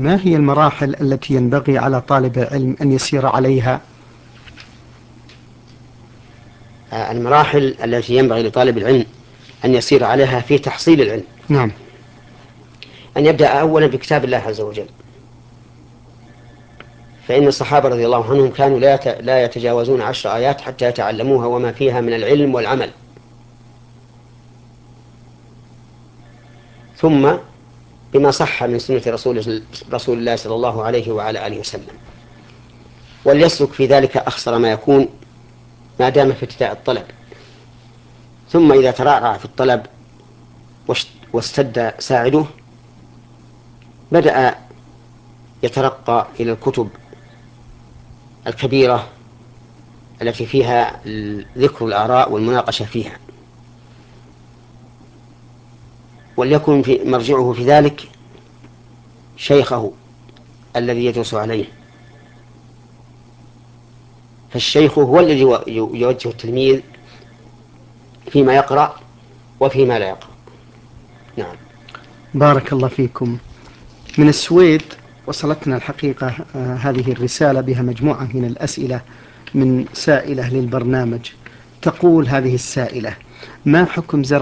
ما هي المراحل التي ينبغي على طالب العلم أن يسير عليها؟ المراحل التي ينبغي لطالب العلم أن يسير عليها في تحصيل العلم. نعم. أن يبدأ أولا بكتاب الله عز وجل، فإن الصحابة رضي الله عنهم كانوا لا يتجاوزون 10 آيات حتى يتعلموها وما فيها من العلم والعمل. ثم بما صح من سنة رسول الله صلى الله عليه وعلى آله وسلم، وليسلك في ذلك أخسر ما يكون ما دام في ابتداء الطلب. ثم إذا ترعرع في الطلب واستد ساعده بدأ يترقى إلى الكتب الكبيرة التي فيها ذكر الآراء والمناقشة فيها، وليكن مرجعه في ذلك شيخه الذي يدرس عليه، فالشيخ هو الذي يوجه التلميذ فيما يقرأ وفيما لا يقرأ. نعم. بارك الله فيكم. من السويد وصلتنا الحقيقة هذه الرسالة بها مجموعة من الأسئلة من سائلة للبرنامج. تقول هذه السائلة: ما حكم زرع